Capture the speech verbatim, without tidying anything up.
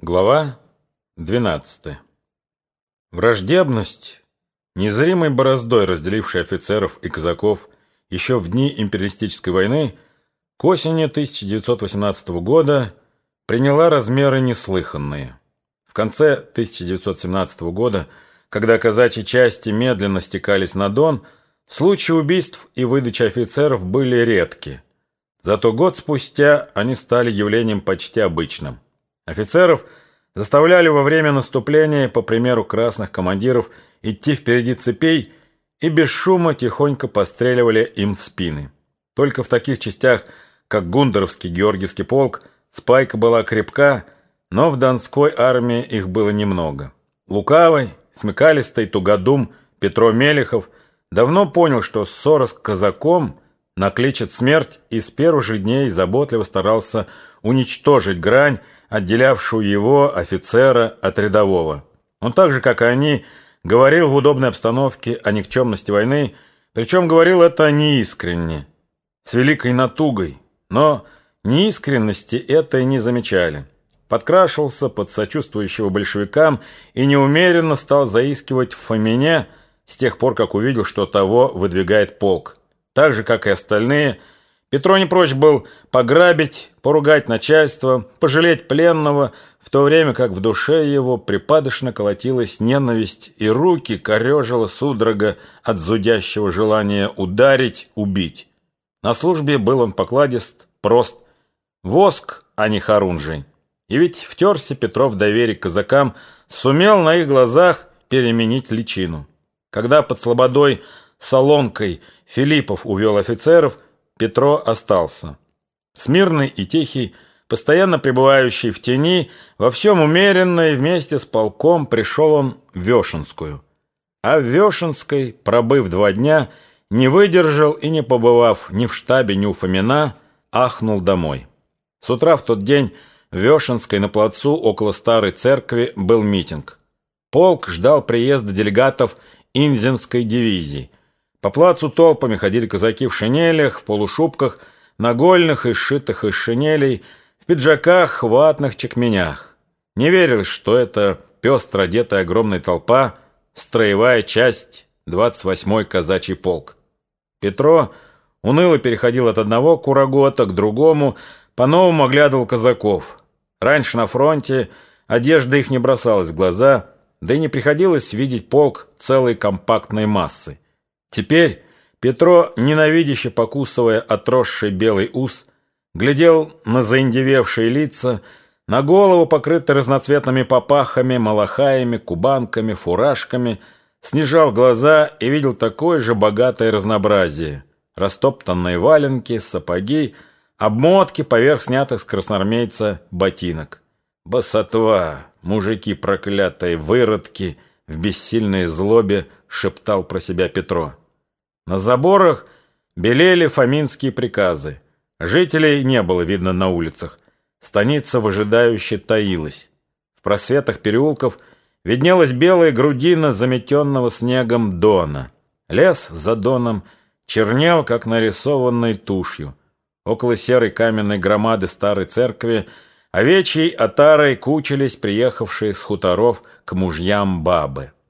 Глава двенадцатая. Враждебность, незримой бороздой разделившей офицеров и казаков еще в дни империалистической войны, к осени тысяча девятьсот восемнадцатого года приняла размеры неслыханные. В конце тысяча девятьсот семнадцатого года, когда казачьи части медленно стекались на Дон, случаи убийств и выдачи офицеров были редки. Зато год спустя они стали явлением почти обычным. Офицеров заставляли во время наступления, по примеру красных командиров, идти впереди цепей и без шума тихонько постреливали им в спины. Только в таких частях, как Гундеровский Георгиевский полк, спайка была крепка, но в Донской армии их было немного. Лукавый, смекалистый тугодум Петро Мелехов давно понял, что ссора с казаком накличет смерть, и с первых же дней заботливо старался уничтожить грань, отделявшую его, офицера, от рядового. Он так же, как и они, говорил в удобной обстановке о никчемности войны, причем говорил это неискренне, с великой натугой, но неискренности этой не замечали. Подкрашивался под сочувствующего большевикам и неумеренно стал заискивать в Фомине с тех пор, как увидел, что того выдвигает полк. Так же, как и остальные, Петро не прочь был пограбить, поругать начальство, пожалеть пленного, в то время как в душе его припадочно колотилась ненависть и руки корежила судорога от зудящего желания ударить, убить. На службе был он покладист, прост, воск, а не хорунжий. И ведь втерся Петро в доверие к казакам, сумел на их глазах переменить личину. Когда под слободой Солонкой Филиппов увел офицеров, Петро остался. Смирный и тихий, постоянно пребывающий в тени, во всем умеренно, и вместе с полком пришел он в Вешенскую. А в Вешенской, пробыв два дня, не выдержал и, не побывав ни в штабе, ни у Фомина, ахнул домой. С утра в тот день в Вешенской на плацу около старой церкви был митинг. Полк ждал приезда делегатов Инзенской дивизии. По плацу толпами ходили казаки в шинелях, в полушубках, нагольных и сшитых из шинелей, в пиджаках, ватных чекменях. Не верилось, что это пестро одетая огромная толпа, строевая часть, двадцать восьмой казачий полк. Петро уныло переходил от одного курагота к другому, по-новому оглядывал казаков. Раньше на фронте одежда их не бросалась в глаза, да и не приходилось видеть полк целой компактной массой. Теперь Петро, ненавидяще покусывая отросший белый ус, глядел на заиндевевшие лица, на голову, покрытой разноцветными попахами, малахаями, кубанками, фуражками, снижал глаза и видел такое же богатое разнообразие: растоптанные валенки, сапоги, обмотки поверх снятых с красноармейца ботинок. «Босотва, мужики проклятые, выродки!» — в бессильной злобе шептал про себя Петро. На заборах белели фоминские приказы. Жителей не было видно на улицах. Станица выжидающе таилась. В просветах переулков виднелась белая грудина заметенного снегом Дона. Лес за Доном чернел, как нарисованной тушью. Около серой каменной громады старой церкви овечьей отарой кучились приехавшие с хуторов к мужьям бабы.